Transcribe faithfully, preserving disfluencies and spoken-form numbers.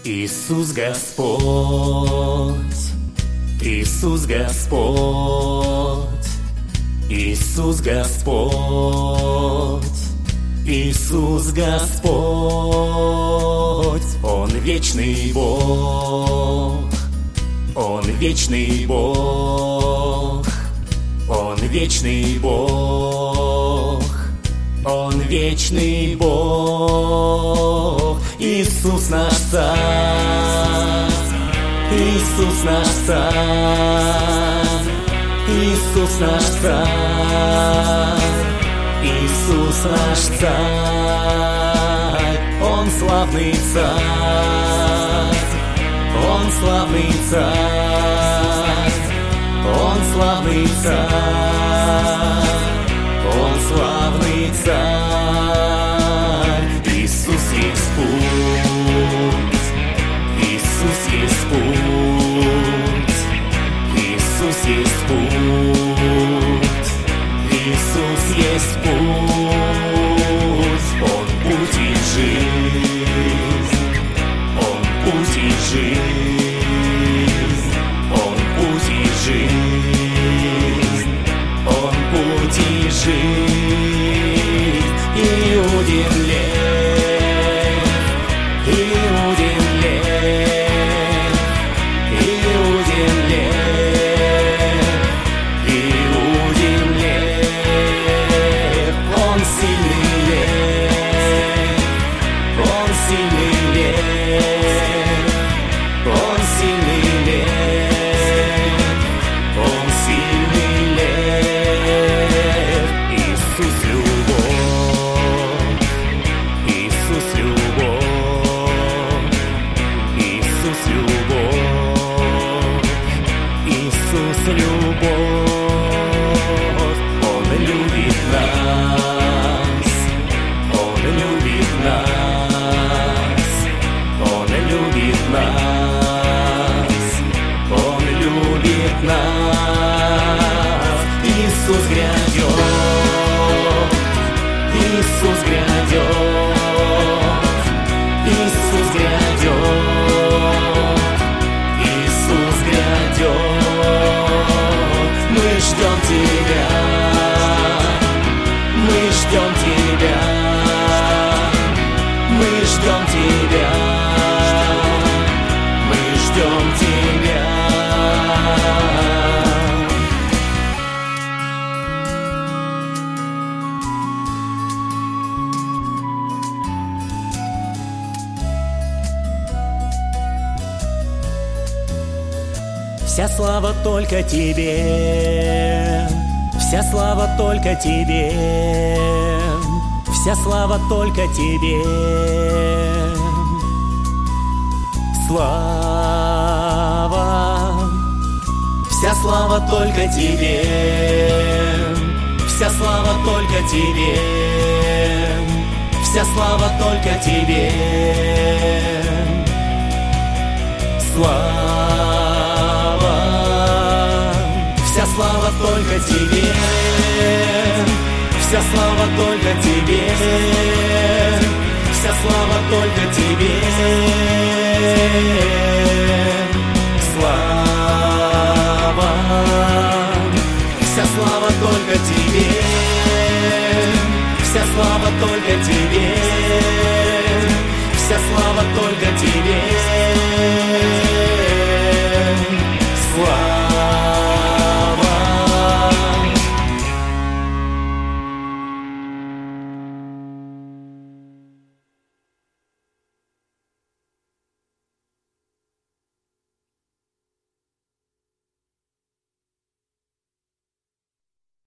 Иисус Господь, Иисус Господь, Иисус Господь, Иисус Господь. Он вечный Бог, Он вечный Бог, Он вечный Бог, Он вечный Бог. Иисус наш Царь, Иисус наш Царь, Иисус наш Царь, Иисус наш Царь. Он славный Царь, Он славный Царь, Он славный Царь, Он славный Царь. Иисус есть путь, Иисус есть путь, Иисус есть путь, Иисус есть путь. Он путь и жизнь, Он путь и жизнь, Он путь и жизнь, Он путь и жизнь. Иудин лев, Иудин лев, Иудин лев, Иудин лев. Он сильный лев, Он сильный лев, Он сильный лев, Он сильный лев. Иисус любовь, Иисус любовь, Иисус любовь, Иисус любовь. Он любит нас, Он любит нас, Он любит нас, Он любит нас. Иисус грядет, Иисус грядет, Иисус грядет, Иисус грядет. Мы ждем Тебя, мы ждем Тебя, мы ждем Тебя, мы ждем Тебя. Вся слава только Тебе, вся слава только Тебе, вся слава только Тебе. Слава, вся слава только Тебе, вся слава только Тебе, вся слава только Тебе. Слава, вся слава только Тебе, вся слава только Тебе, вся слава только Тебе. Слава, вся слава только Тебе, вся слава только Тебе, вся слава только Тебе.